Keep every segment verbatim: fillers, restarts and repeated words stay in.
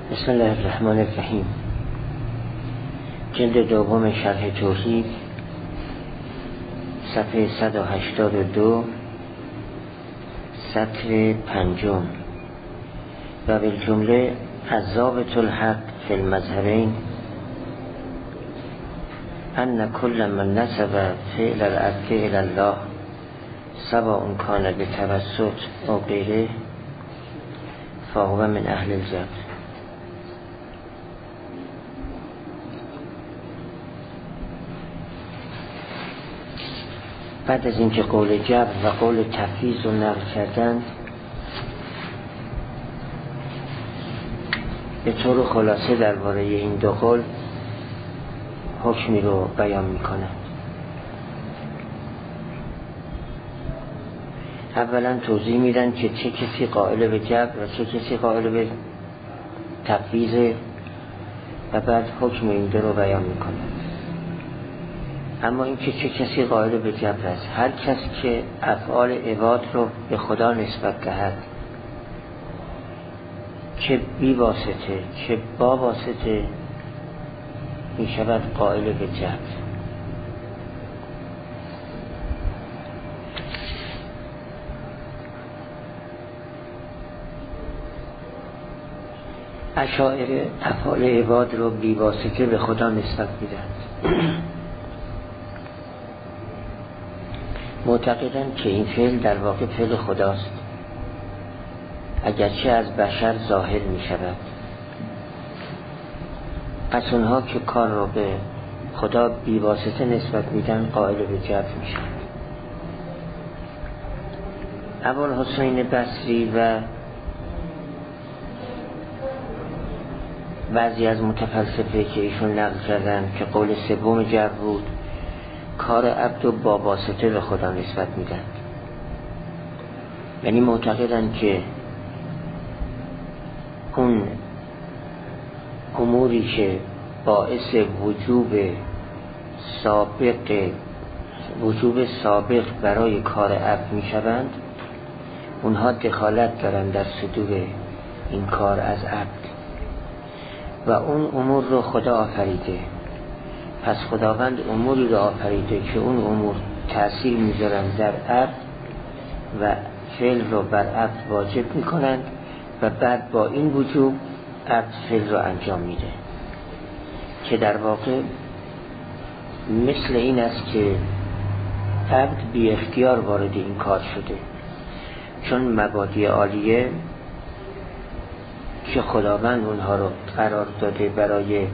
بسم الله الرحمن الرحیم. جلد دوم شرح توحید، صفحه صد و هشتاد و دو، سطر پنجم. و بالجمله ضابط الحق فی المذهبین ان کل من نسب فعل العبد الی الله سواء کان بتوسط او غیره فهو من اهل الجبر. بعد از اینکه قول جبر و قول تفویض رو نقل کردند، به طور خلاصه درباره این دو قول حکمی رو بیان میکنند. اولا توضیح میدن که چه کسی قائل به جبر و چه کسی قائل به تفویض و بعد حکم این دو رو بیان میکنند. اما اینکه چه کسی قائل به جبر است، هر کسی که افعال عباد رو به خدا نسبت دهد، چه بی واسطه چه با واسطه، می شود قائل به جبر. اشاعره افعال عباد رو بی واسطه به خدا نسبت میدهند. معتقدند که این فعل در واقع فعل خداست، اگرچه از بشر ظاهر می شود. پس اونها که کار رو به خدا بی واسطه نسبت میدن قائل به جبر می شود. ابوالحسین بصری و بعضی از متفلسفه که ایشون نقل کردن که قول سوم جبر بود، کار عبد و با واسطه به خدا نسبت میدن. یعنی معتقدن که اون اموری که باعث وجوب سابق وجوب سابق برای کار عبد میشوند، اونها دخالت دارن در صدور این کار از عبد و اون امور رو خدا آفریده. پس خداوند اموری رو آفریده که اون امور تأثیر میذارن در عبد و فعل رو بر عبد واجب میکنن و بعد با این وجوب عبد فعل رو انجام میده، که در واقع مثل این است که عبد بی اختیار وارد این کار شده، چون مبادی عالیه که خداوند اونها رو قرار داده برای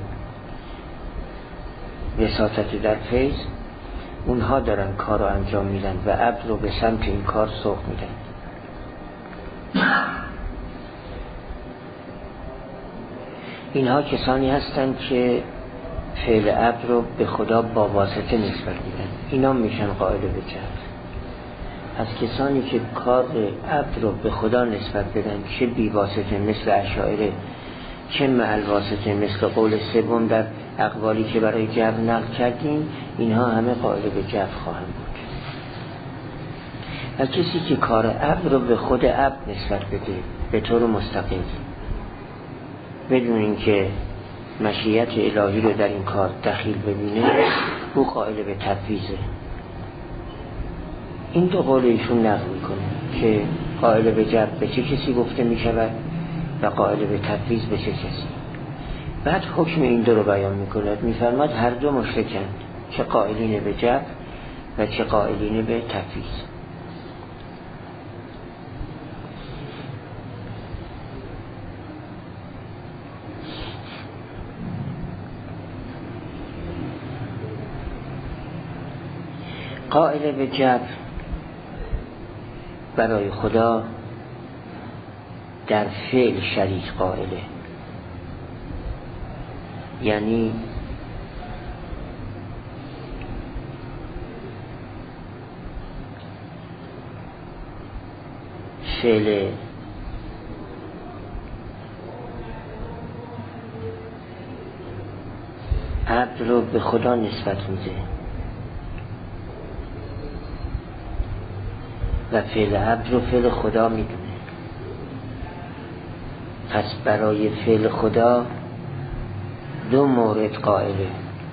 وساطت در فیض، اونها دارن کار رو انجام میدن و عبد رو به سمت این کار سوق میدن. اینها کسانی هستند که فعل عبد رو به خدا با واسطه نسبت میدن، اینا میشن قائل به جبر. از کسانی که کار عبد رو به خدا نسبت بدن، چه بی واسطه مثل اشاعره، چه معل واسطه مثل قول سوم در اقوالی که برای جبر نقل کردیم، اینها همه قائل به جبر خواهند بود. و کسی که کار عبد رو به خود عبد نسبت بده به طور مستقل، بدون اینکه مشیت الهی رو در این کار دخیل ببینه، او قائل به تفویضه. این دو قول ایشون نقل میکنه که قائل به جبر به چه کسی گفته میشود و قائل به تفویض به چه کسی. بعد حکم این دو رو بیان میکند، میفرماد هر دو مشرکند، چه قائلین به جبر و چه قائلین به تفویض. قائل به جبر برای خدا در فعل شریک قائله، یعنی فعل عبد رو به خدا نسبت میده و فعل عبد رو فعل خدا میدونه. پس برای فعل خدا دو مورد قائله،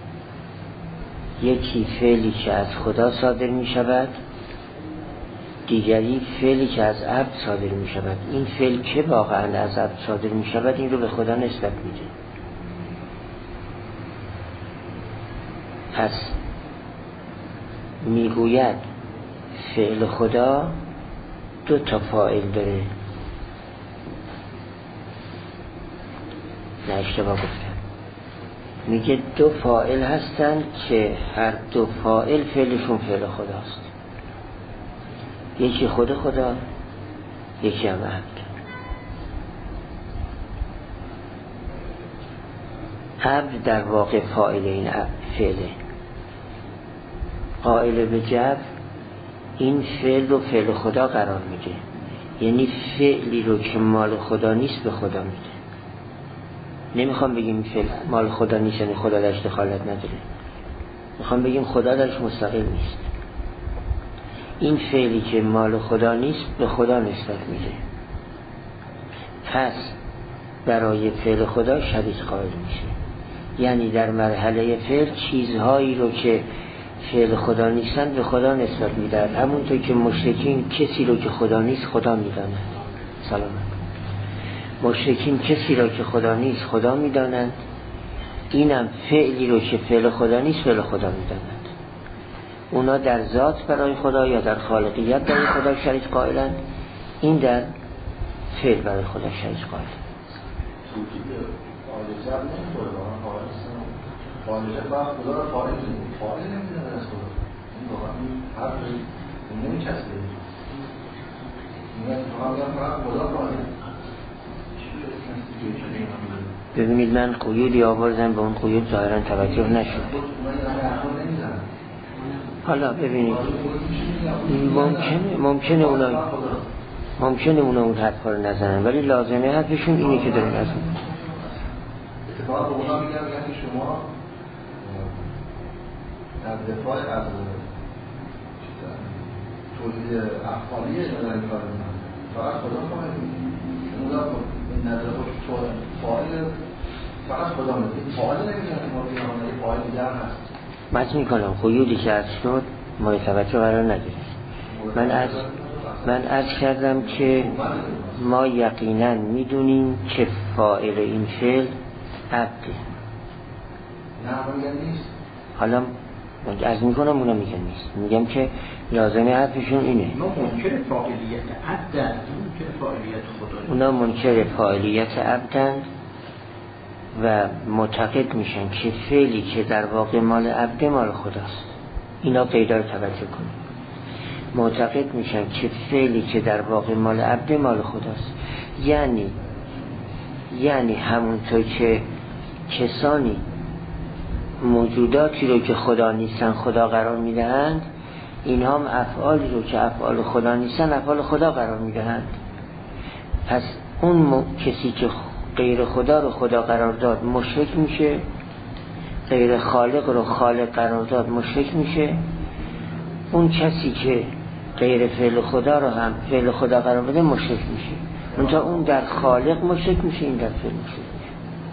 یکی فعلی که از خدا صادر می شود، دیگری فعلی که از عبد صادر می شود. این فعل که واقعا از عبد صادر می شود این رو به خدا نسبت میده. پس میگوید فعل خدا دو تا فاعل داره. نه اشتباه گفتم، میگه دو فاعل هستن که هر دو فاعل فعلشون فعل خداست، یکی خود خدا یکی هم عبد. عبد در واقع فاعل این فعله، قائل به جبر این فعل رو فعل خدا قرار میده، یعنی فعلی رو که مال خدا نیست به خدا میده. نمیخوام بگیم فعل مال خدا نیست یعنی خدا درش دخالت نداره، میخوام بگیم خدا درش مستقل نیست. این فعلی که مال خدا نیست به خدا نسبت میده، پس برای فعل خدا شریک قائل میشه. یعنی در مرحله فعل چیزهایی رو که فعل خدا نیستند به خدا نسبت میدن، همونطور که مشرکین کسی رو که خدا نیست خدا میدانند. سلام. مشرکین کسی رو که خدا نیست خدا میدانند، اینم فعلی رو که فعل خدا نیست فعل خدا میدانند. اونا در ذات برای خدا یا در خالقیت برای خدا شریک قائلند، این در فعل برای خدا شریک قائلند. فاعل با خدا را فاعل فاعل نمیدونه از خدا، این واقعا حرف نمیچسبه. میگن فقط خدا فاعل. ببینید من قیودی آوردم به اون قیود ظاهرا توجه نشد. حالا ببینید ممکنه ممکنه اونا ممکنه اونا اون حرفا رو نزنن، ولی لازمه حرفشون اینه که دارن از اون اتفاق اونا میگن که شما در دفاع از تولید افعالیه در این کار میکنن، فقط خدا فاعل اونا به نظر خود فاعل فقط خدا میگه، فاعل نمیگن که ما بگیم فاعل دیگر هست. مت میکنم قیودی که از شد مورد توجه قرار نگیرید. من از من عرض کردم که ما یقینا میدونیم که فاعل این فعل عبده. نه میگن نیست. حالا من عرض میکنم اونا میگن نیست، میگم که لازمه حرفشون اینه. اونا منکر فاعلیت عبدن، منکر فاعلیت خدا. اونا منکر فاعلیت عبدن و معتقد میشن که فعلی که در واقع مال عبد مال خداست. اینا پیدا رو توجه کنید. معتقد میشن که فعلی که در واقع مال عبد مال خداست، یعنی یعنی همونطور که کسانی موجوداتی رو که خدا نیستن خدا قرار میدهند، اینها هم افعالی رو که افعال خدا نیستن افعال خدا قرار میدهند. پس اون م... کسی که غیر خدا رو خدا قرار داد مشرک میشه، غیر خالق رو خالق قرار داد مشرک میشه. اون کسی که غیر فعل خدا رو هم فعل خدا قرار بده مشرک میشه. اونجا اون در خالق مشرک میشه، این در فعل مشرک میشه.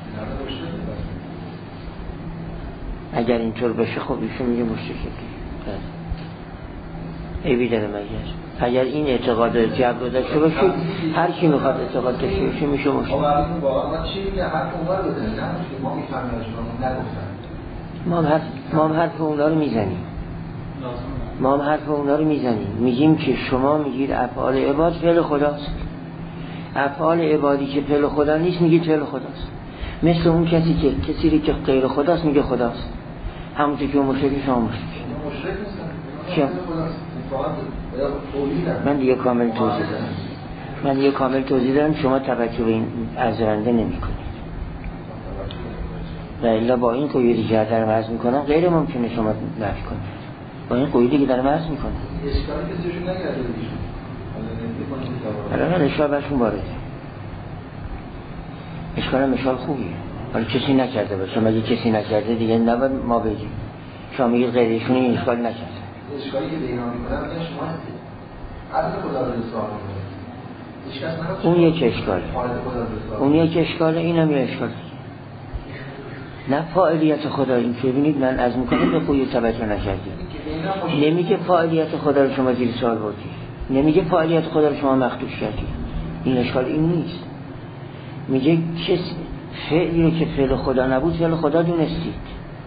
اگر اینطور بشه خب ایشون میگه مشرکه. عیبی داره مگر؟ اگر این اعتقاد جبر رو داشته باشه هر کی میخواد اعتقاد داشته باشه میشه مشرک. خب الان واقعا چی میگه؟ حرف اونها رو بزنید، ما میفهمیم شما نگفتن. ما هم حرف ما هم حرف اونا رو میزنیم. ما هم حرف اونا رو میزنیم. میگیم که شما میگید افعال عباد فعل خداست. افعال عبادی که فعل خدا نیست میگید فعل خداست. مثل اون کسی که کسی رو که غیر خداست میگه خداست. همونطور که اون مشرکی شما مشرک. مشرک نیستن. چرا؟ من دیگه کامل توضیح دادم. من دیگه کامل توضیح دادم، شما توجه به این عرضنده نمی کنید. و الا با این قیودی که دارم عرض میکنم غیر ممکنه شما نفی کنید. با این قیودی که دارم عرض میکنم اشکالی کسیشون نگرده دیشون. حالا من اشکال برشون وارده. اشکال هم اشکال خوبیه. حالا کسی نکرده باشه، مگه کسی نکرده دیگه نباید ما بگیم. شما میگید غیرشون این اشکال نکرده. اشکالی که دیگران میکنن میگن شما هستید. عدل خدا رو سوال میکنید. اون یک اشکاله، اون یک اشکاله، اینم یک اشکاله. نه فاعلیت خدا. این که ببینید من از میکنم به قوی توجه نکردید. نمیگه فاعلیت خدا رو شما زیر سوال بردید، نمیگه فاعلیت خدا رو شما مخدوش کردید. این اشکال این نیست. میگه کسی فعلی رو که فعل خدا نبود فعل خدا دونستید.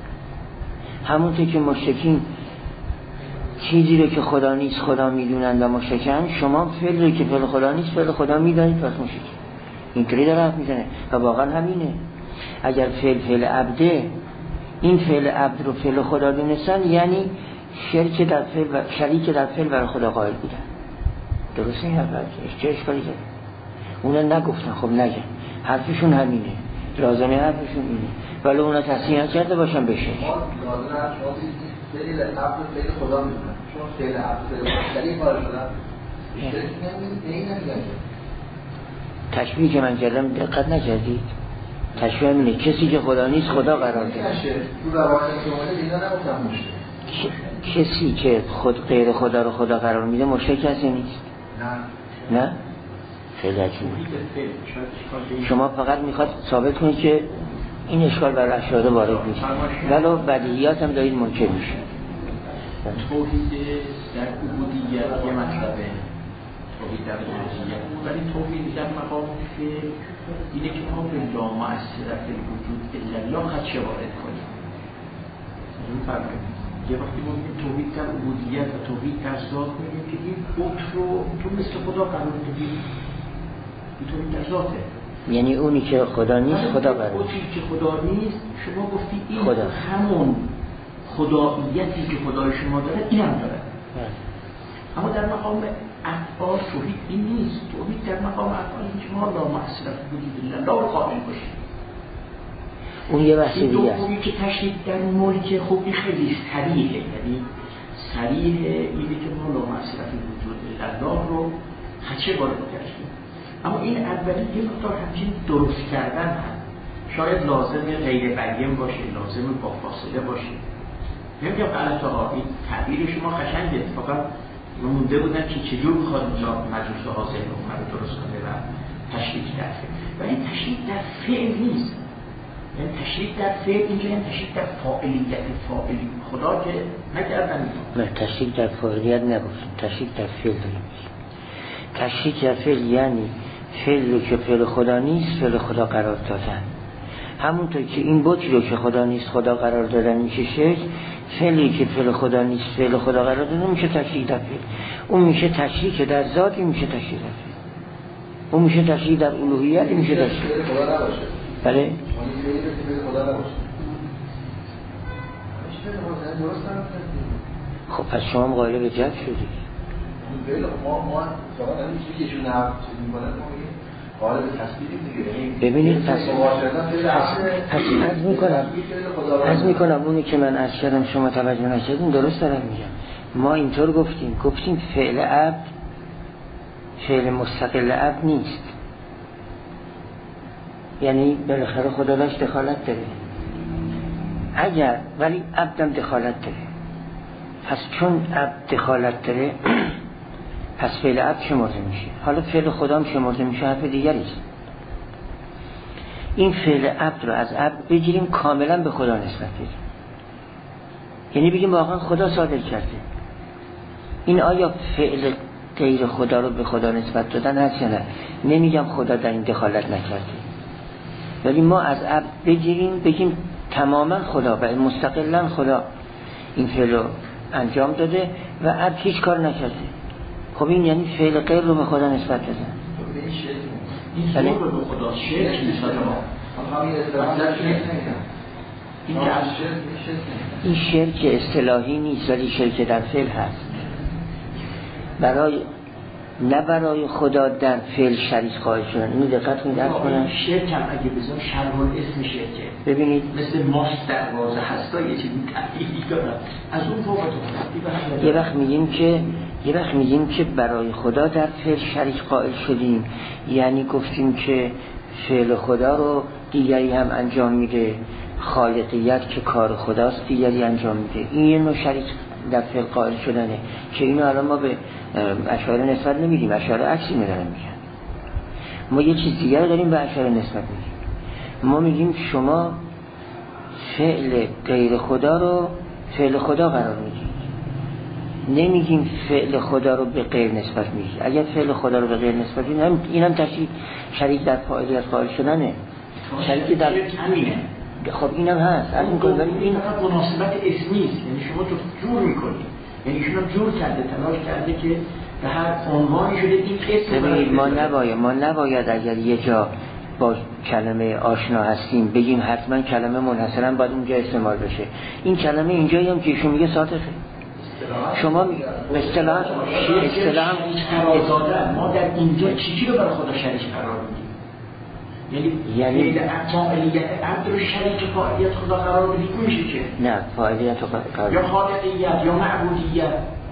همونطور که مشرکین چیزی رو که خدا نیست خدا میدونن و مشرکن، شما فعلی رو که فعل خدا نیست فعل خدا میدونید پس مشرکین. اینطوری داره حرف میزنه و واقعا همینه. اگر فعل فعل عبده، این فعل عبد رو فعل خدا دونستن، یعنی شرک در فعل و شریک در فعل برای خدا قائل بودن. درسته این حرف؟ چه اشکالی داره؟ اونا نگفتن، خب نگن، حرفشون همینه، لازمه حرفشون اینه، ولی اونا تصحیح نکرده باشن بشه. لازمه فعل عبد فعل خدا میدونن، چون فعل عبد فعل شریک قائل شدن، شرک نمیدونن، نمیدونن. تشبیه که من کردم دقت نکردید؟ تشبیه همینه، کسی که خدا نیست خدا قرار داده. تو روایت که اومده اینا نگفتن مشرک. کسی که خود غیر خدا رو خدا قرار میده مشرک کسی نیست. نه نه خیلی عجیبه. شما فقط میخواد ثابت کنید که این اشکال برای اشاره وارد نیست، ولو بدیهیات هم دارید منکر میشه. توحید در عبودیت یه مطلبه، توحید در عبودیت، ولی توحید در مقام که اینه که ما به لا مؤثر فی الوجود الا الله خدشه وارد کنیم. این فرقه. یه وقتی ما میگیم توحید در عبودیت و توحید در ذات، میگیم که این بت رو تو مثل خدا قرار بدیم. این توحید در ذاته. یعنی اونی که خدا نیست خدا قرار. اونی که خدا نیست شما گفتی این خدا. همون خداییتی که خدای شما داره این هم داره. اما در مقام افعال توحید این نیست. توحید در مقام افعال این که ما لا مؤثر بودید الله رو قائل باشیم. اون یه بحث دیگه است. این که تشریح در ملک خوبی خیلی صریحه، یعنی صریحه اینه که ما لا مؤثر وجود الله رو خدشه وارد کردیم. اما این اولی یه مقدار همچین درست کردن هست. شاید لازم غیر بریم باشه، لازم با فاصله باشه. نمیگم غلط ها، این تعبیر شما خشنگه، فقط مونده بودن که چجور میخواد مجلس حاضر رو درست کنه و تشریح در فعل. ولی تشریح در فعل نیست. یعنی تشریح در فعل اینجا یعنی تشریح در فاعلیت فاعلی خدا که نکردن. نه تشریح در فاعلیت نگفتیم، تشریح در فعل داریم. تشریح در فعل یعنی فعل رو که فعل خدا نیست فعل خدا قرار دادن. همونطور که این بتی رو که خدا نیست خدا قرار دادن میشه شرک، فعلی که فعل خدا نیست فعل خدا قرار دادن میشه تشریح در فعل. اون میشه تشریح که در ذات، این میشه تشریح در فعل. اون میشه تشریح در الوهیت، این میشه تشریح خدا نباشه. بله؟ اون فعل خدا نباشه. خب پس شما قائل به جد شدید. ما ما فقط همین چیزی که ایشون حرف می‌کنه ما میگیم قائل به تصدیقیم دیگه. ببینید پس پس عرض می‌کنم عرض می‌کنم اونی که من عرض کردم شما توجه نکردین درست دارم میگم. ما اینطور گفتیم گفتیم فعل عبد فعل مستقل عبد نیست، یعنی بالاخره خدا داشت دخالت داره اگر، ولی عبدم دخالت داره. پس چون عبد دخالت داره پس فعل عبد شمرده میشه. حالا فعل خدا هم شمرده میشه، حرف دیگری است. این فعل عبد رو از عبد بگیریم کاملا به خدا نسبت بدیم، یعنی بگیم واقعا خدا صادر کرده. این آیا فعل غیر خدا رو به خدا نسبت دادن هست یا نه؟ نمیگم خدا در این دخالت نکرده، ولی ما از عبد بگیریم بگیم تماما خدا و مستقلا خدا این فعل رو انجام داده و عبد هیچ کار نکرده. خب این یعنی فعل غیر رو به خدا نسبت دادن. این زور رو به خدا شرک نیست. این شرک اصطلاحی نیست ولی شرک در فعل هست. برای نه برای خدا در فعل شریک قائل شدن. اینو دقت کنید درک کنم. شرک هم اگه بزن شرح الاسم شرکه. ببینید مثل ماست در واژه هستا یه چیزی تعبیری دارن. از اون فوق تو یه وقت میگیم که یه وقت میگیم که برای خدا در فعل شریک قائل شدیم، یعنی گفتیم که فعل خدا رو دیگری هم انجام میده، خالقیت که کار خداست دیگری انجام میده. این یه نوع شریک در فعل قائل شدنه که اینو الان ما به اشعار نسبت نمیدیم، اشعار عکسی میدارن میگن. ما یه چیز دیگر داریم به اشاره نسبت میدیم. ما میگیم شما فعل غیر خدا رو فعل خدا قرار میدید، نمیگیم فعل خدا رو به غیر نسبت میدید. اگر فعل خدا رو به غیر نسبت میدید اینم تشریک شریک در فاعلیت قائل شدنه، شریک در همینه. خب اینم هست. از این ولی این فقط مناسبت اسمی است، یعنی شما تو جور میکنید، یعنی شما جور کرده، تلاش کرده که به هر عنوانی شده این اسم. ببینید ما نباید ما نباید اگر یه جا با کلمه آشنا هستیم بگیم حتما کلمه منحصرا باید اونجا استعمال بشه. این کلمه اینجایی هم که ایشون میگه ساطفه. شما به اصطلاح اصطلاح ما در اینجا چیزی رو برای خدا شریک قرار میدیم؟ یعنی یعنی فاعلیت عبد رو شریک فاعلیت خدا قرار بدیم میشه که نه فاعلیت قرار یا خالقیت یا معبودیت،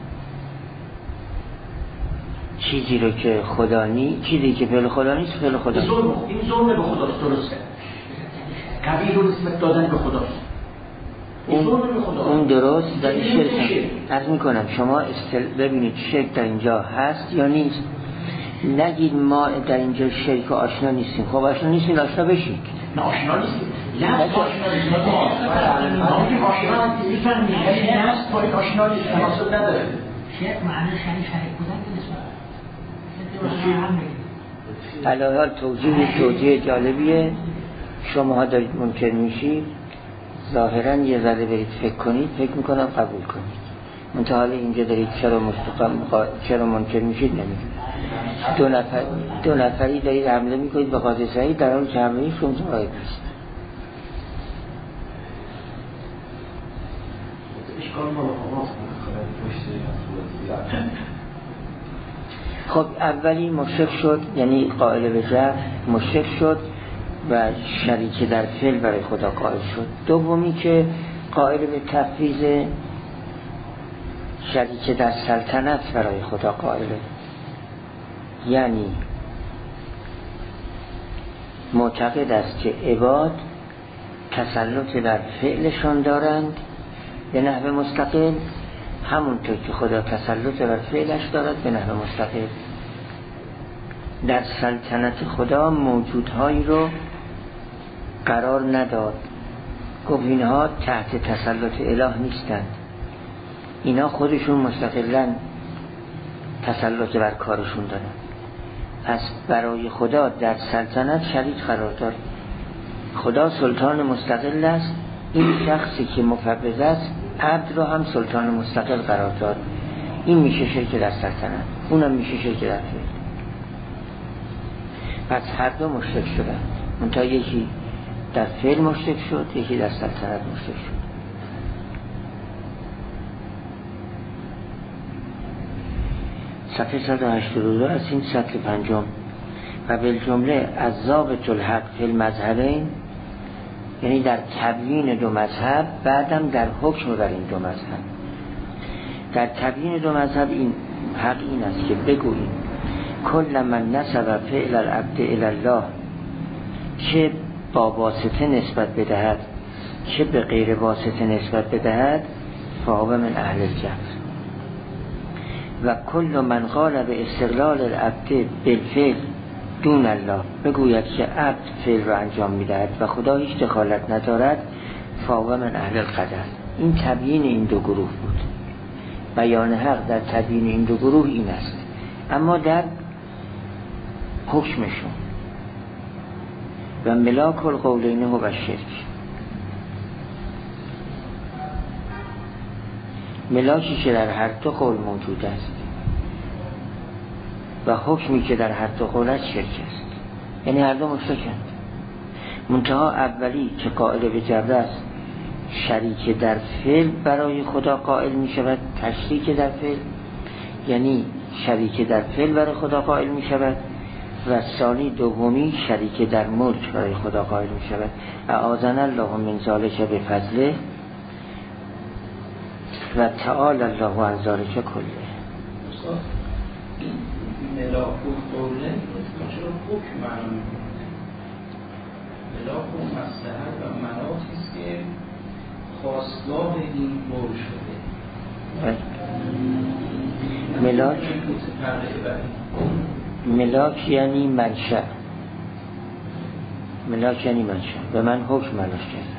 چیزی رو که خدا نی، چیزی که فعل خدا نیست فعل خدا نیست. این ظلم به خداست، درسته. قبیل رو نسبت دادن به خداست. اون, اون درست در این شرک عرض میکنم. شما استل... ببینید شرک در اینجا هست یا نیست. نگید ما در اینجا شرک و آشنا نیستیم. خب آشنا نیستیم، آشنا بشید. نه آشنا نیستیم، لفظ آشنا نیستیم. ما آشنا میفهمیم، یعنی لفظ باید آشنا نیست، مناسب نداره. شرک معنی شریک شریک بودن که نسبت الان توجیه توجیه جالبیه. شما دارید منکر میشید، ظاهرا یه ذره برید فکر کنید، فکر میکنم قبول کنید. منتها اینجا دارید چرا مستقیم چرا منکر میشید نمیدونید. دو نفر دو نفری دارید حمله میکنید به قاضی سعید در حالی که حمله شما ظاهر نیست. خب اولی مشرک شد، یعنی قائل به جهل مشرک شد و شریک در فعل برای خدا قائل شد. دومی که قائل به تفویض، شریک در سلطنت برای خدا قائله، یعنی معتقد است که عباد تسلط در فعلشان دارند به نحو مستقل، همونطور که خدا تسلط بر فعلش دارد به نحو مستقل. در سلطنت خدا موجودهایی رو قرار نداد، گفت اینها تحت تسلط اله نیستند، اینا خودشون مستقلاً تسلط بر کارشون دارن. پس برای خدا در سلطنت شریک قرار داد. خدا سلطان مستقل است، این شخصی که مفوض است عبد رو هم سلطان مستقل قرار داد. این میشه شرک در سلطنت، اونم میشه شرک در فعل. پس هر دو مشرک شدن، منتها یکی در فعل مشرک شد، یکی در سلطنت مشرک شد. صفحه صد و هشتاد و دو از این سطر پنجم. و بالجمله از ضابط الحق فی المذهبین، یعنی در تبیین دو مذهب، بعدم در حکم بر این دو مذهب. در تبیین دو مذهب این حق این است که بگوییم کل من نسب فعل العبد الی الله، چه با واسطه نسبت بدهد چه به غیر واسطه نسبت بدهد، فهو من اهل الجبر. و کل من قال به استقلال العبد بالفعل دون الله، بگوید که عبد فعل را انجام میدهد و خدا هیچ دخالت ندارد، فهو من اهل القدر. این تبیین این دو گروه بود. بیان حق در تبیین این دو گروه این است. اما در حکمشون و ملاک القولین هو الشرک، ملاکی که در هر دو قول موجود است و حکمی که در هر دو قول شرک است، یعنی هر دو مشرکند. منتها اولی که قائل به جبر است، شریک در فعل برای خدا قائل می شود، تشریک در فعل یعنی شریک در فعل برای خدا قائل می شود. و ثانی دومی شریک در ملک برای خدا قائل می شود. اعاذنا الله من ذلک بفضله و تعالی الله عن ذلک کله. ملاک و قوله چرا حکم معنا میکنه؟ ملاک و مصلحت و مناطی است که خواستگاه این قول شده. ملاک ملاک یعنی منشأ، ملاک یعنی منشأ. به من حکم ملاک کردن.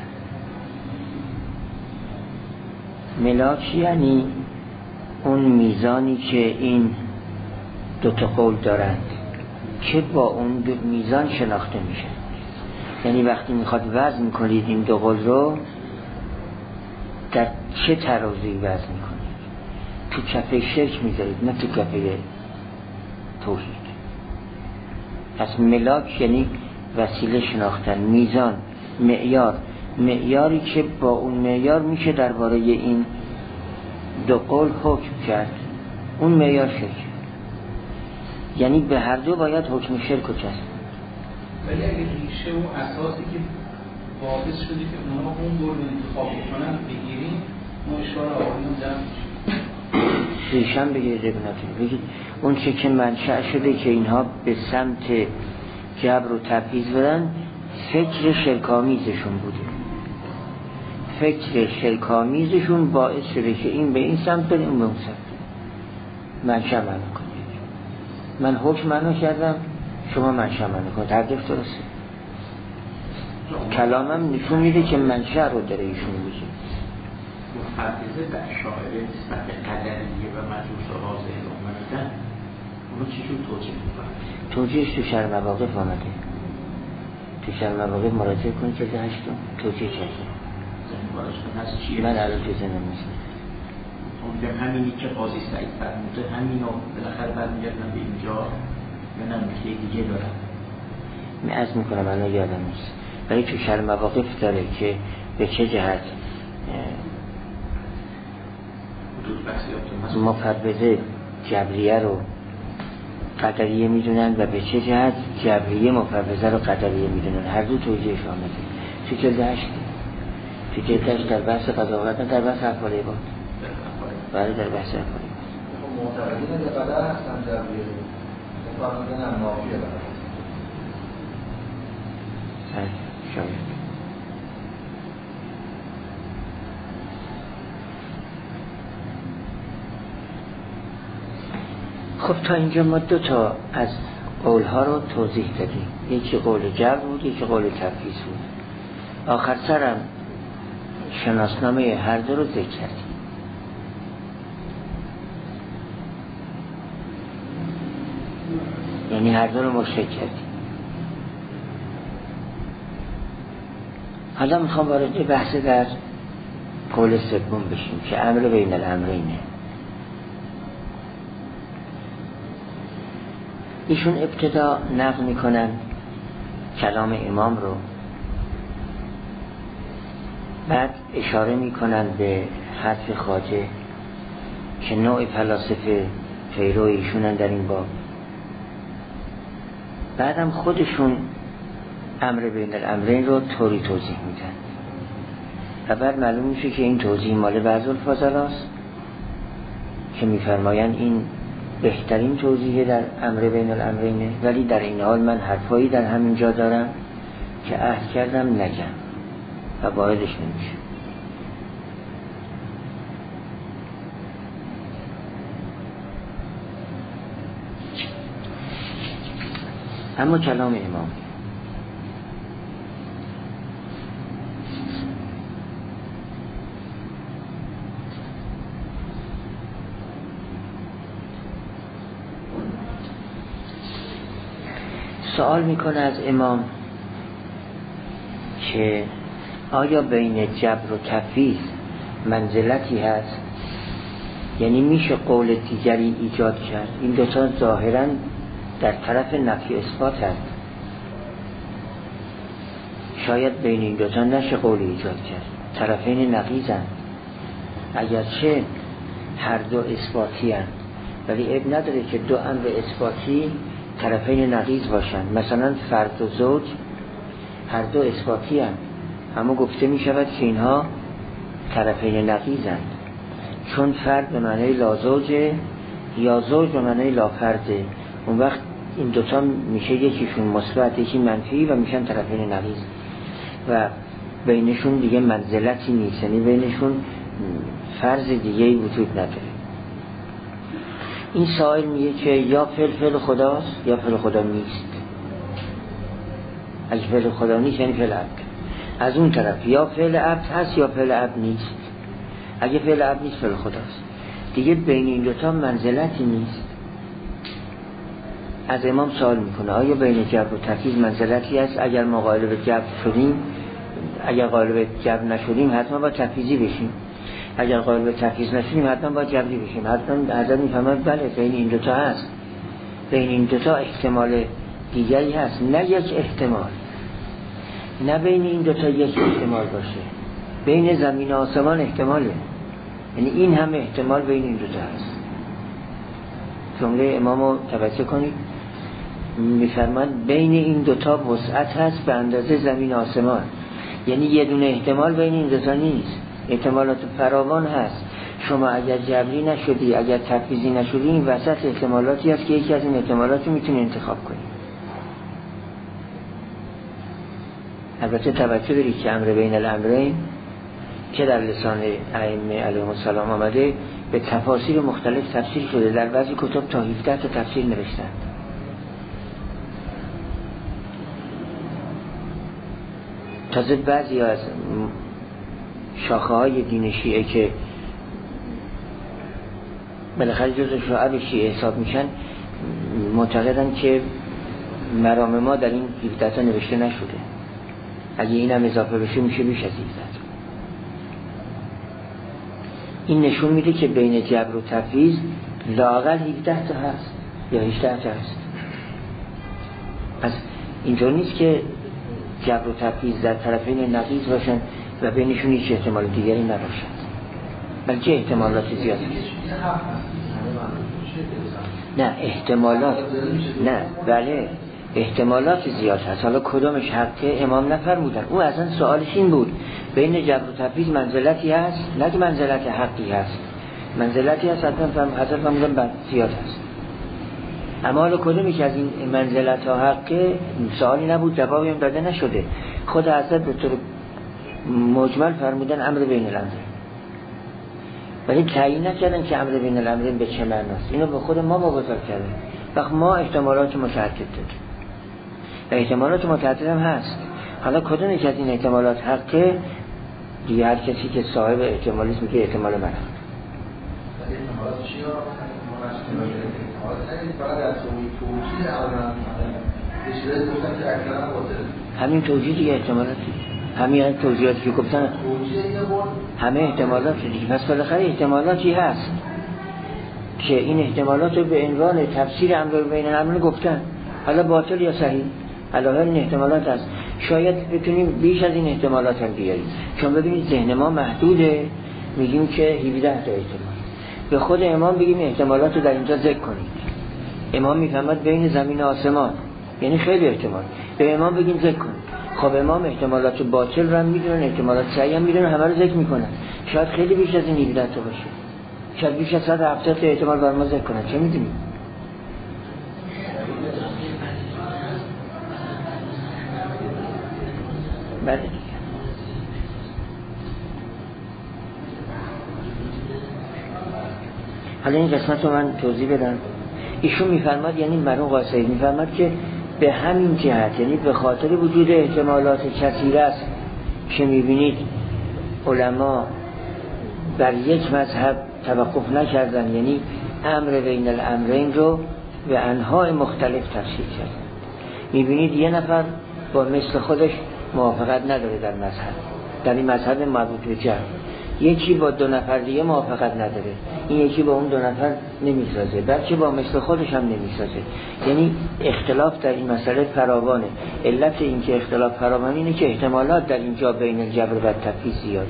ملاک یعنی اون میزانی که این دو تا قول دارند که با اون دو میزان شناخته میشه. یعنی وقتی میخواد وزن کنید این دو قول رو، در چه ترازویی وزن میکنید؟ تو کفه شرک میذارید، نه تو کفه توحید. پس ملاک یعنی وسیله شناختن، میزان، معیار، معیاری که با اون معیار میشه درباره این دو قول حکم کرد. اون معیار شرک، یعنی به هر دو باید حکم شرک و چسب. ولی اگه ریشه و اساسی که باعث شده که اونها اون قول انتخاب کنن بگیریم، ما اشکال آقایون جمع میشه. ریشم بگیرید ابنتون بگید اون چه که منشأ شده که اینها به سمت جبر و تبعیض بدن، فکر شرکامیزشون بوده. فکر شرکامیزشون باعث شده که این به این سمت بده، اون به اون سمت. منشأ معنا کنید. من حکم معنا کردم، شما منشأ معنا کنید. تردف درسته. کلامم نشون میده که منشأ رو داره ایشون میگه. محافظه در شاعر نسبت به قدریه و مجوس و حاضر آمدن، اونو چیشون توجیه میکنن؟ توجیهش تو شرح مواقف آمده. تو شرح مواقف مراجعه کنید که ده هشتم توجیه کرده. من الان تو زنم نیست. اونجا همینی که قاضی سعید فرموده همینو بالاخره برمیگردن به اینجا یا نه نکته دیگه دارن؟ من عرض میکنم الان یادم نیست، ولی تو شرح مواقف داره که به چه جهت مفوضه جبریه رو قدریه میدونن و به چه جهت جبریه مفوضه رو قدریه میدونن. هر دو توجیهش آمده تو جلد هشت. تو جلد هشت در بحث قضاوت، نه در بحث افعال عباد. بله در بحث افعال عباد. معتقدین به قدر هستن جبریه، فرمودن هم نافیه برد. شاید خب تا اینجا ما دو تا از قولها رو توضیح دادیم. یکی قول جبر بود، یکی قول تفویض بود. آخر سرم شناسنامه هر دو رو ذکر کردیم. یعنی هر دو رو مشرک کردیم. حالا میخوام وارد بحث در قول سوم بشیم که امر بین الامرینه. ایشون ابتدا نقل میکنن کلام امام رو، بعد اشاره میکنن به حرف خواجه که نوع فلاسفه پیرو ایشونن در این باب. بعدم خودشون امر بین الامرین رو طوری توضیح میدن و بعد معلوم میشه که این توضیح مال بعض الفاضلاست که میفرمایند این بهترین توضیح در امر بین الامرینه، ولی در این حال من حرفایی در همین جا دارم که عهد کردم نگم و واردش نمیشه. اما کلام امام سوال میکنه از امام که آیا بین جبر و تفویض منزلتی هست؟ یعنی میشه قول دیگری ایجاد کرد؟ این دوتا ظاهراً در طرف نفی اثبات هست. شاید بین این دوتا نشه قول ایجاد کرد، طرفین نقیضن، اگرچه هر دو اثباتی هست، ولی اب نداره که دو امر اثباتی طرفین نقیض باشن. مثلا فرد و زوج هر دو اثباتی هست، اما گفته می شود که اینها طرفین نقیضن، چون فرد به معنی لا زوجه یا زوج به معنی لا فرده. اون وقت این دوتا میشه یکیشون مثبت یکی منفی و میشن طرفین نقیض و بینشون دیگه منزلتی نیست، یعنی بینشون فرض دیگه وجود نداره. این سائل میگه که یا فعل فعل خداست یا فعل خدا نیست. اگه فعل خدا نیست یعنی فعل عبد. از اون طرف یا فعل عبد هست یا فعل عبد نیست. اگه فعل عبد نیست فعل خداست. دیگه بین این دوتا منزلتی نیست. از امام سوال میکنه آیا بین جبر و تفویض منزلتی هست؟ اگر ما قائل به جبر شدیم، اگر قائل به جبر نشدیم حتما با تفویضی بشیم، اگر قائل به تفویض نشدیم حتما با جبری بشیم. حتما حضرت میفهمد بله بین این دوتا هست، بین این دوتا احتمال دیگری هست، نه یک احتمال، نه بین این دوتا یک احتمال باشه، بین زمین و آسمان احتماله، یعنی این هم احتمال بین این دوتا هست. جمله امامو توجه کنید، میفرماد بین این دوتا وسعت هست به اندازه زمین و آسمان، یعنی یه دونه احتمال بین این دوتا نیست، احتمالات فراوان هست. شما اگر جبری نشدی، اگر تفویضی نشدی، این وسط احتمالاتی هست که یکی از این احتمالات رو میتونی انتخاب کنی. البته توجه برید که امر بین الامرین که در لسان ائمه علیهم السلام آمده به تفاسیر مختلف تفسیر شده، در بعضی کتب تا هفده تا تفسیر نوشتن. تازه بعضی از شاخه های دین شیعه که بالاخره جزء شعب شیعه حساب میشن معتقدن که مرام ما در این هفده تا نوشته نشده، اگه این هم اضافه بشه میشه بیش از هفده. این نشون میده که بین جبر و تفویض لااقل هفده تا هست یا هجده تا هست. پس اینجور نیست که جبر و تفویض در طرفین نقیض باشن و بینشون هیچ احتمال دیگری نباشد، بلکه احتمالات زیاد هست. نه احتمالات، نه بله احتمالات زیاد هست. حالا کدامش حقه امام نفرمودن. او اصلا سوالش این بود بین جبر و تفویض منزلتی هست، نه که منزلت حقی هست، منزلتی هست حتما فهم حضرت فرمودن بعد زیاد هست. اما حالا کدومی که از این منزلت ها حقه سوالی نبود، جوابی هم داده نشده. خود حضرت به طور مجمل فرمودن امر بین الامرین، ولی تعیین نکردن که امر بین الامرین به چه معناست. اینو به خود ما واگذار کردن. وقت ما احتمالات متعدد داریم و احتمالات متعدد هم هست. حالا کدومی که از این احتمالات حقه دیگه هر کسی که صاحب احتمالیست میگه احتمال من حق. همین توجیه دیگه احتمالاتی، همین توجیهاتی که گفتن همه احتمالات دیگه. پس بالاخره احتمالاتی هست که این احتمالات رو به عنوان تفسیر امر بین الامرین گفتن، حالا باطل یا صحیح، علاوه این احتمالات هست. شاید بتونیم بیش از این احتمالات هم بیاریم، چون ببینید ذهن ما محدوده، میگیم که هفده تا احتمال. به خود امام بگیم احتمالات رو در اینجا ذکر کنید، امام میفهمد بین زمین و آسمان، یعنی خیلی احتمال. به امام بگیم ذکر کنید، خب امام احتمالات باطل رو هم میدونن، احتمالات صحیح هم میدونن، همه رو ذکر میکنن. شاید خیلی بیش از این هفده تا باشه، شاید بیش از صد و هفتاد تا احتمال بر ما ذکر کنن، چه میدونیم. بله حالا این قسمت رو من توضیح بدم. ایشون میفرماد، یعنی مرحوم قاسمی میفرماد که به همین جهت، یعنی به خاطر وجود احتمالات کثیره است که میبینید علما بر یک مذهب توقف نکردن، یعنی امر بین الامرین رو به انواع مختلف تفسیر کردن. میبینید یه نفر با مثل خودش موافقت نداره در مذهب، در این مذهب مربوط به جبر، یکی با دو نفر دیگه موافقت نداره، این یکی با اون دو نفر نمیسازه، بلکه با مثل خودش هم نمیسازه. یعنی اختلاف در این مسئله فراوانه. علت این که اختلاف فراوان اینه که احتمالات در اینجا بین الجبر و تفویض زیاده.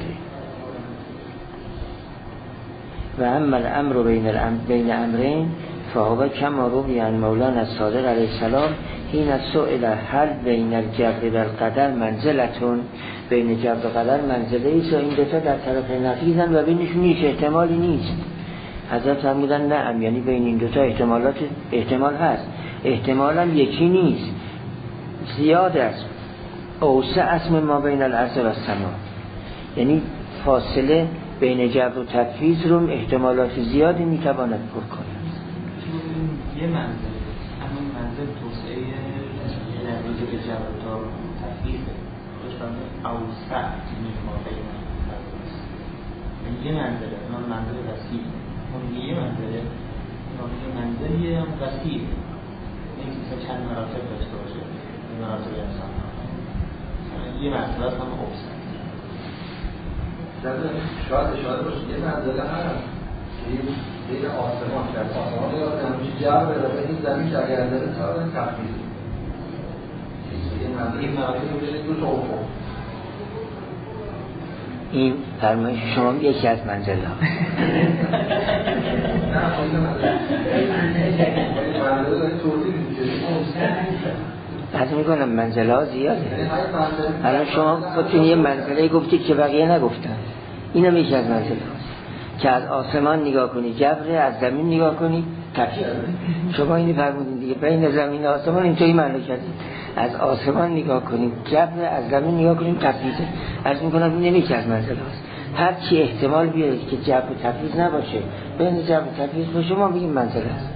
و اما الامر بین الامر بین امرین فهو کما روی عن مولانا الصادق علیه السلام حین سئل هل بین الجبر و القدر منزلتون، بین جبر و قدر منزله ایست و این دوتا در طرف نقیضن و بینشون هیچ احتمالی نیست. حضرت فرمودن نعم، یعنی بین این دوتا احتمالات احتمال هست، احتمال هم یکی نیست، زیاد است. اوسع اسم ما بین الارض و السما، یعنی فاصله بین جبر و تفویض رو احتمالات زیادی میتواند پر کند. یه منزل، همون منزل توسعه در روزی که جبر تا تفریزه داشتم اوسع میما بین یه منزله اون منزله وسیع اون یه منزله اون یه منزلی هم وسیع این چیزا چند مراتب داشته باشه این مراتب انسان یه منزله هم اوسع شاید اشاره باشه یه منزله هست بین آسمان در آسمان یا همیشه جمع به این زمین که اگر داره تا تفریز این منزله بشه دو تا افق این فرمایش شما یکی از منزل ها از میکنم منزل ها زیاده. الان شما خودتون یه منزله گفتید که بقیه نگفتن، اینم یکی از منزل هاست که از آسمان نگاه کنی جبره، از زمین نگاه کنی تفریز. شما اینی فرمودین دیگه بین زمین و آسمان اینطوری معنی کردید، از آسمان نگاه کنیم جبر، از زمین نگاه کنیم تفریزه. از میکنم این نمیشه از منزل هاست. هر چی احتمال بیارید که جبر و تفریز نباشه، بین جبر و تفریز باشه، ما بگیم منزل هست.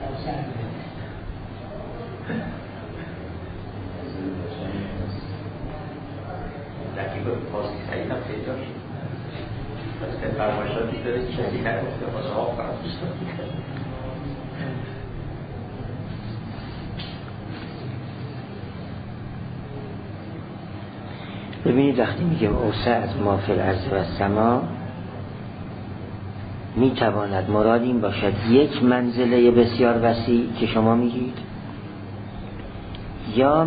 دقیقه پاسی سعید هم پیدا شد پس فرمایشاتی داره چیزی نگفته باشه ها فرمایش داره. ببینید وقتی میگم اوسع از ما فی الارض و السما، میتواند مراد این باشد یک منزله بسیار وسیع که شما میگید، یا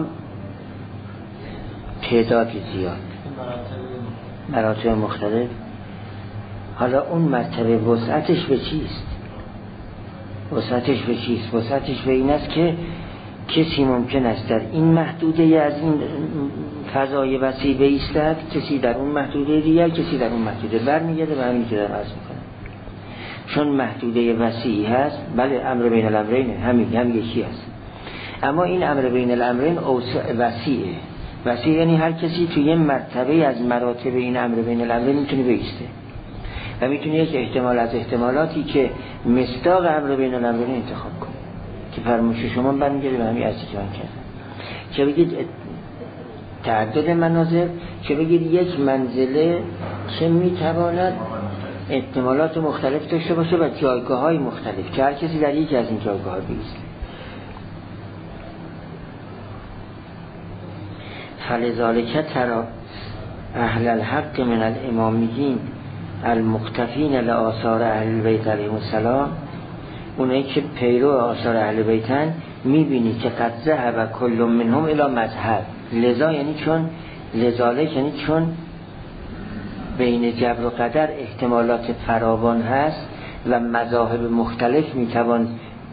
تعداد زیاد مراتب مختلف. حالا اون مرتبه وسعتش به چیست؟ وسعتش به چیست؟ وسعتش به این است که کسی ممکن است در این محدوده از این فضای وسیع بایستد، کسی در اون محدوده دیگر، کسی در اون محدوده برمیگرده و همین که در عرض میکنه. چون محدوده وسیعی هست، بله امر بین الامرین همین هم یکی هست، اما این امر بین الامرین وسیعه. وسیع یعنی هر کسی توی یه مرتبه از مراتب این امر بین الامرین میتونه بایسته و میتونه یک احتمال از احتمالاتی که مصداق امر بین الامرین انتخاب کنه که فرمایش شما برمیگرده به همین ارزی که من کردم، که بگید تعدد مناظر، که بگید یک منزله که میتواند احتمالات مختلف داشته باشه و جایگاه های مختلف که هر کسی در یکی از این جایگاه ها بیسته. فلذالک ترى اهل الحق من الامامیین المقتفین لآثار اهل بیت علیهم السلام، اونایی که پیرو آثار اهل بیتن، میبینی که قد ذهب کل منهم الی مذهب. لذا یعنی چون لذالک یعنی چون بین جبر و قدر احتمالات فراوان هست و مذاهب مختلف میتوان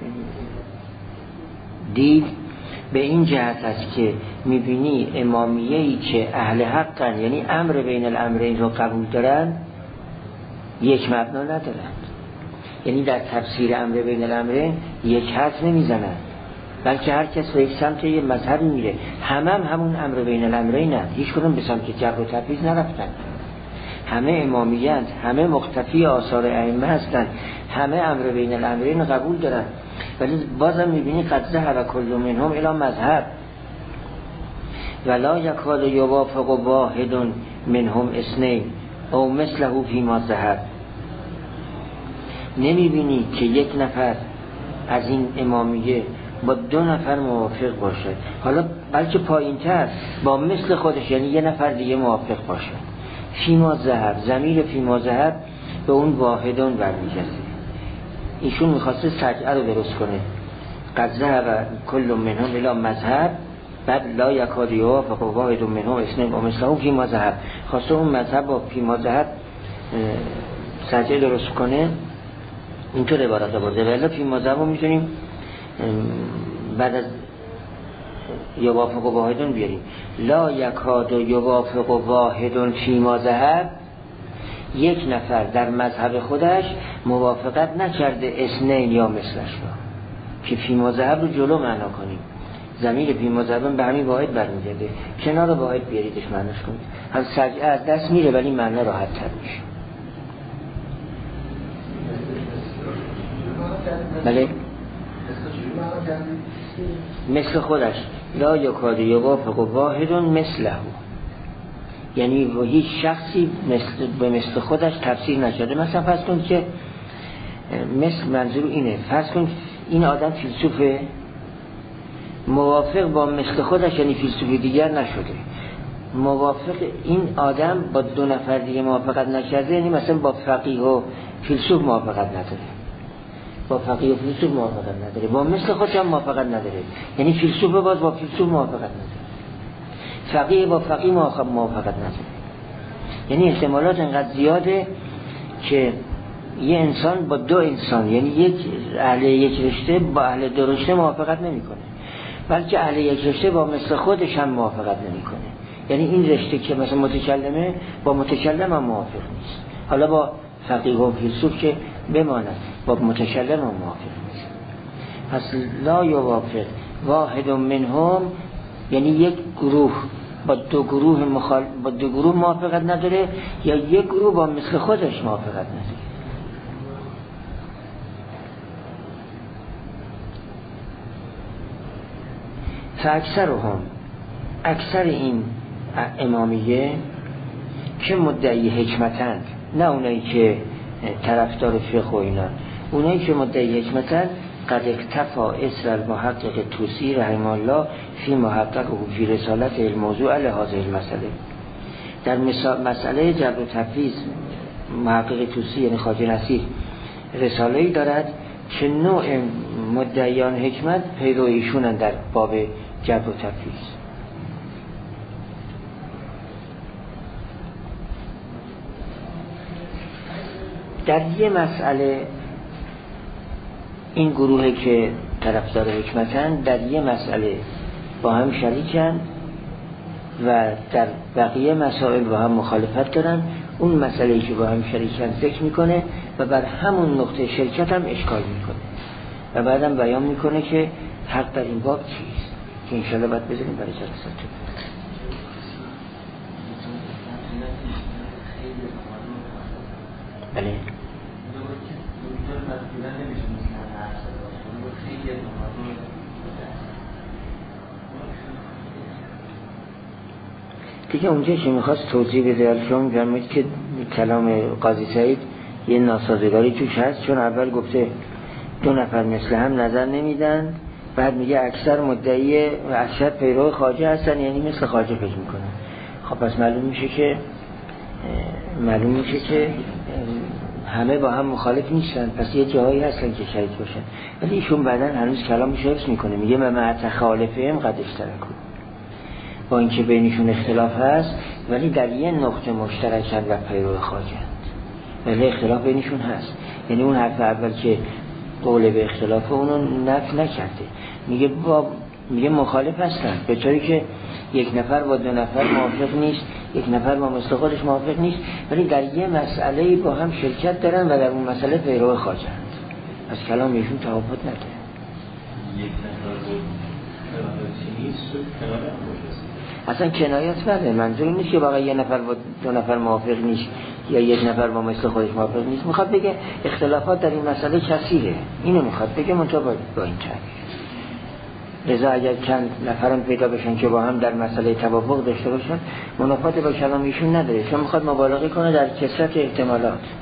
دید، به این جهت است که میبینی امامیه‌ای که اهل حقن، یعنی امر بین الامرین رو قبول دارن، یک مبنا ندارن. یعنی در تفسیر امر بین الامرین یک حرف نمیزنن، بلکه هر کس به یک سمت یک مذهبی میره. همه هم همون امر بین الامرین هست، هیچ کدوم به سمت جبر و تفویض نرفتن. همه امامیت، همه مقتفی آثار ائمه هستن، همه امر بین الامرین قبول دارن، ولی بازم میبینی قد ذهب کل منهم الی مذهب ولا یکاد یوافق واحد منهم اثنین او مثله فیما ذهب. نمیبینی که یک نفر از این امامیه با دو نفر موافق باشه، حالا بلکه پایین تر با مثل خودش، یعنی یه نفر دیگه موافق باشه. فیما ذهب، ضمیر فیما ذهب به اون واحدون برمیگرده. ایشون میخواسته سجعه رو درست کنه، قد ذهب کل منهم الی مذهب، بعد لا یکاد یوافق واحد منهم اثنین و مثله فیما ذهب، خواسته اون مذهب با فیما ذهب سجعه درست کنه، اینطور عبارت آورده. ولی فیما ذهب رو میتونیم بعد از یوافق واحدون بیاریم. لا یکاد یوافق واحدون فیما ذهب، یک نفر در مذهب خودش موافقت نکرده اثنین یا مثلش را، که فیما ذهب رو جلو معنا کنیم. ضمیر فیما ذهب به همین واحد برمیگرده، کنار واحد بیاریدش معناش کنید. هم سجعه از دست میره ولی معنا راحت تر میشه. بله مثل خودش. لا یکاد یوافق واحد مثله، یعنی هیچ شخصی مثل به مثل خودش تفسیر نشده. مثلا فرض کن که مثل منظور اینه، فرض کن این آدم فیلسوفه، موافق با مثل خودش یعنی فیلسوف دیگر نشده، موافق این آدم با دو نفر دیگه موافقت نکرده، یعنی مثلا با فقیه و فیلسوف موافقت نداره، با فقیه و فیلسوف موافقت نداره، با مثل خودش هم موافقت نداره، یعنی فیلسوف باز با فیلسوف موافقت نداره، فقیه با فقیه موافقت نداره. یعنی احتمالات انقدر زیاده که یه انسان با دو انسان، یعنی یک اهل یک رشته با اهل دو رشته موافقت نمیکنه، بلکه اهل یک رشته با مثل خودش هم موافقت نمیکنه. یعنی این رشته که مثلا متکلمه با متکلم هم موافق نیست، حالا با فقیه و فیلسوف که بماند، با متکلم هم موافق نیست. پس لا یوافق واحد منهم، یعنی یک گروه با دو گروه مخال... با دو گروه موافقت نداره، یا یک گروه با مثل خودش موافقت نداره. فاکثرهم، اکثر این امامیه که مدعی حکمتند، نه اونایی که طرفدار فقه و اینا، اونایی که مدعی حکمتند، قد اکتفا اسر المحقق طوسی رحمه الله فی محقق و فی رسالت الموضوع لهذه المسئله. در مسئله جبر و تفویض محقق طوسی یعنی خواجه نصیر رساله‌ای دارد که نوع مدعیان حکمت پیرو ایشونن در باب جبر و تفویض. در یه مسئله این گروهی که طرفدار حکمتن در یه مسئله با هم شریکن و در بقیه مسائل با هم مخالفت دارن. اون مسئله‌ای که با هم شریکن ذکر میکنه و بر همون نقطه شرکت هم اشکال میکنه و بعدم بیان میکنه که حق در این باب چیست که انشالله باید بذاریم برای جلسات. بله دیگه اونجا که میخواست توضیح بده شما میفرمایید که کلام قاضی سعید یه ناسازگاری توش هست، چون اول گفته دو نفر مثل هم نظر نمیدن، بعد میگه اکثر مدعی و اکثر پیرو خواجه هستن، یعنی مثل خواجه فکر میکنن. خب پس معلوم میشه که معلوم میشه که همه با هم مخالف نیستن، پس یه جایی هستن که شریک باشن. ولی ایشون بعدن هنوز کلامش حفظ میکنه، میگه من تخالفهم قد اشترکوا، با اینکه بینشون اختلاف هست ولی در یه نقطه مشترکن و پیرو خواجه‌اند، ولی اختلاف بینشون هست. یعنی اون حرف اول که قول به اختلاف اونو نفی نکرده، میگه با میگه مخالف هستن، به طوری که یک نفر با دو نفر موافق نیست، یک نفر با مثل خودش موافق نیست، ولی در یه مسئله با هم شرکت دارن و در اون مسئله پیرو خواجه‌اند. از کلام ایشون تفاوت نداره. یک نفر با نیست کنایه اصلا کنایت بده، منظور نیست که واقعا یه نفر با دو نفر موافق نیست یا یک نفر با مثل خودش موافق نیست. میخواد بگه اختلافات در این مسئله کثیره، اینو میخواد بگه، منتها با این تعبیر. لذا اگر چند نفرم پیدا بشن که با هم در مسئله توافق داشته باشن، منافات با کلام ایشون نداره، چون میخواد مبالغه کنه در کثرت احتمالات.